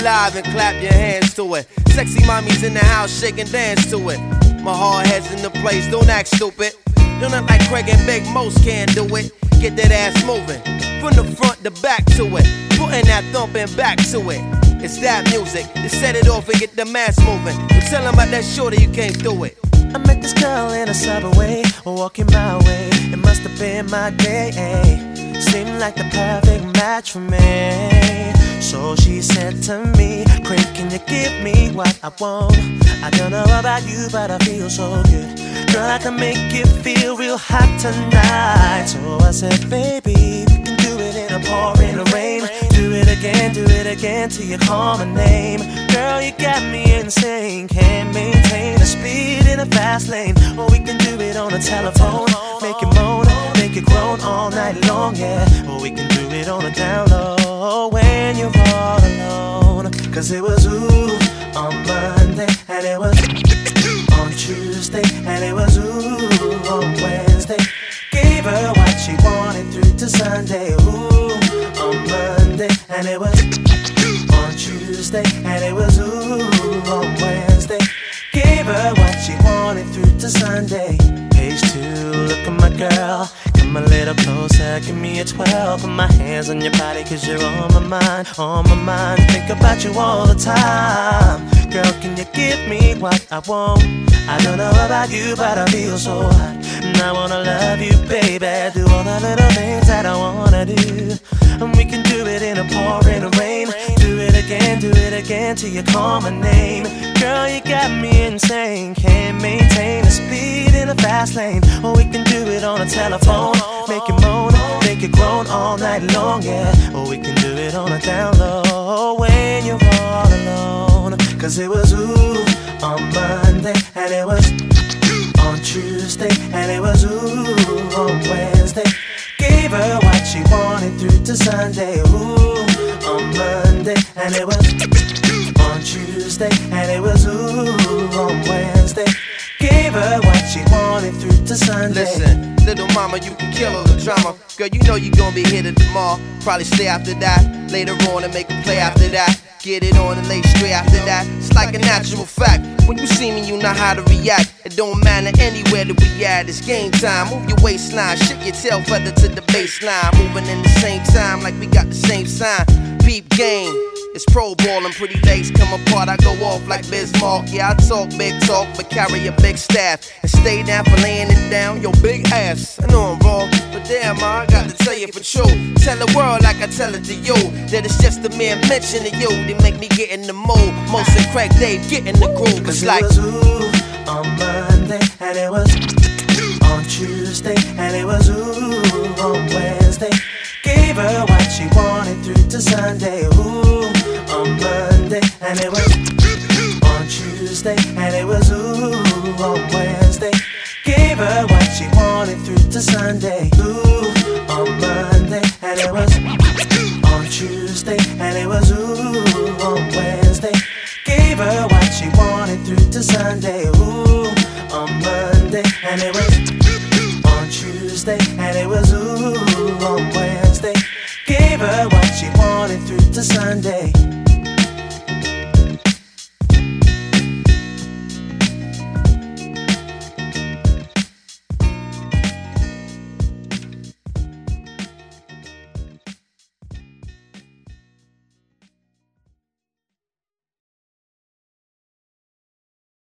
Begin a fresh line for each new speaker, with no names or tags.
live and clap your hands to it. Sexy mommies in the house, shake and dance to it. My hard head's in the place, don't act stupid. Don't act like Craig and Big Most can't do it. Get that ass moving, from the front to back to it. Putting that thumping back to it. It's that music, to set it off and get the mass moving. But tell them about that shorty you came through it.
I met this girl in a subway, walking my way. It must have been my day. Seemed like the perfect match for me. So she said to me, Craig, can you give me what I want? I don't know about you, but I feel so good. Girl, I can make you feel real hot tonight. So I said, baby, we can do it in a pouring rain. Do it again till you call my name. Girl, you got me insane. Can't maintain the speed in a fast lane. Or we can do it on the telephone. Make it moan, make it groan all night long, yeah. Or we can do it on the down low when you're all alone. Cause it was ooh on Monday, and it was on Tuesday, and it was ooh on Wednesday. Gave her what she wanted through to Sunday. Ooh on Monday, and it was on Tuesday, and it was ooh on Wednesday. Gave her what she wanted through to Sunday. Page 2, look at my girl. Come a little closer, give me a 12. Put my hands on your body cause you're on my mind. On my mind, think about you all the time. Girl, can you give me what I want? I don't know about you, but I feel so hot. And I wanna love you, baby. Do all the little things that I wanna do. And we can do it in a pouring rain. Do it again till you call my name. Girl, you got me insane. Can't maintain the speed in a fast lane. Or we can do it on the telephone. Make it moan, make it groan all night long, yeah. Or we can do it on a down low when you're all alone. Cause it was ooh on Monday, and it was on Tuesday, and it was ooh on Wednesday. Gave her what she wanted through to Sunday. Ooh on Monday, and it was on Tuesday, and it was ooh on Wednesday. Gave her what she wanted through to Sunday.
Listen, little mama, you can kill all the drama. Girl, you know you gon' be here tomorrow. Probably stay after that, later on and make a play after that. Get it on and lay straight after that. It's like a natural fact. When you see me, you know how to react. It don't matter anywhere that we at. It's game time. Move your waistline, shake your tail feather to the baseline. Moving in the same time, like we got the same sign. Peep game. It's pro ballin', pretty legs come apart, I go off like Bismarck. Yeah, I talk big talk, but carry a big staff. And stay down for laying it down, your big ass. I know I'm wrong, but damn, I got to tell you for true. Tell the world like I tell it to you, that it's just a mere mention of you. They make me get in the mood. Most of Craig Dave get in the groove. It's like
it was ooh on Monday, and it was on Tuesday, and it was ooh on Wednesday. Gave her what she wanted through to Sunday. Ooh on Monday, and it was on Tuesday, and it was ooh on Wednesday. Gave her what she wanted through to Sunday. Ooh on Monday, and it was on Tuesday, and it was ooh on Wednesday. Gave her what she wanted through to Sunday. Ooh on Monday, and it was on Tuesday, and it was ooh on Wednesday. Gave her what she wanted through to Sunday.